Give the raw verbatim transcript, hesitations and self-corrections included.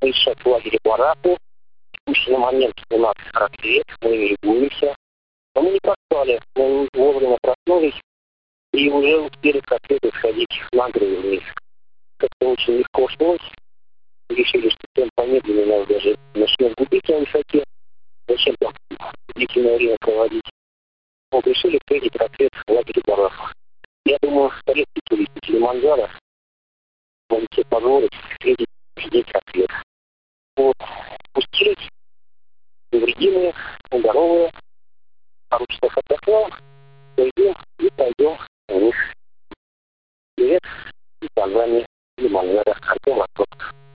сейчас в лагере Бараку. Текущий на момент у нас рассвет, мы берегуемся. Но мы не поспали, мы вовремя проснулись и уже успели к рассвету сходить на гору вниз. Как-то очень легко ушлось. Решили, что темп помедленнее, нас даже начнем губить на высоте. Зачем там длительное время проводить? Вот решили встретить рассвет в лагере Бараку. Я думаю, редкие туристы Килиманджаро могут себе позволить встретить здесь рассвет. Вот, спустились, невредимые, здоровые, пару часов отдохнем, пойдем и пойдем вниз. Привет из Танзании, Килиманджаро, Артем Восток.